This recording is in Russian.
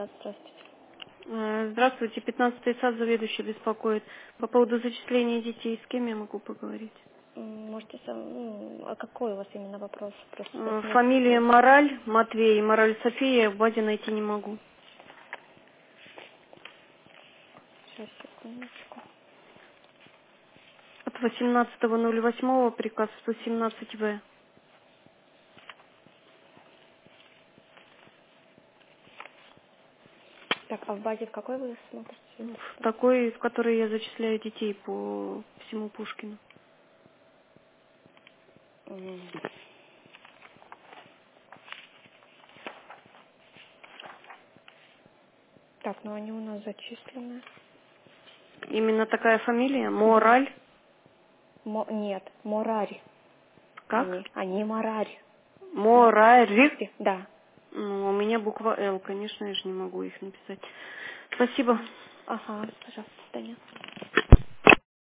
сад, здравствуйте. Здравствуйте, 15-й сад заведующий беспокоит. По поводу зачисления детей, с кем я могу поговорить? Можете а какой у вас именно вопрос? Просто сейчас Фамилия нет. Мораль, Матвей, Мораль София, в базе найти не могу. Сейчас, секундочку. От 18.08 приказ 117В. Так, а в базе в какой вы смотрите? В такой, в которой я зачисляю детей по всему Пушкину. М. Так, ну они у нас зачислены. Именно такая фамилия? Мораль? Нет, Морари. Как? Они Морари. Морарь. Да. Ну, у меня буква Л, конечно, я же не могу их написать. Спасибо. Ага, пожалуйста, Таня.